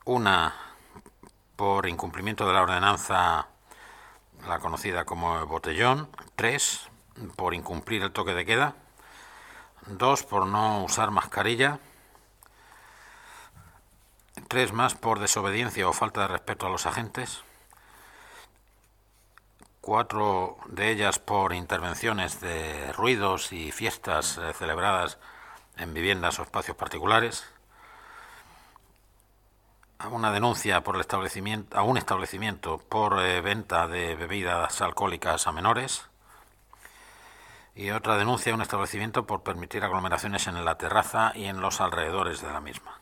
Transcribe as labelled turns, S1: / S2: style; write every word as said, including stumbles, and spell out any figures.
S1: Una por incumplimiento de la ordenanza, la conocida como botellón. Tres por incumplir el toque de queda. Dos por no usar mascarilla. Tres más por desobediencia o falta de respeto a los agentes. Cuatro de ellas por intervenciones de ruidos y fiestas eh, celebradas en viviendas o espacios particulares. Una denuncia por el establecimiento, a un establecimiento por eh, venta de bebidas alcohólicas a menores. Y otra denuncia a un establecimiento por permitir aglomeraciones en la terraza y en los alrededores de la misma.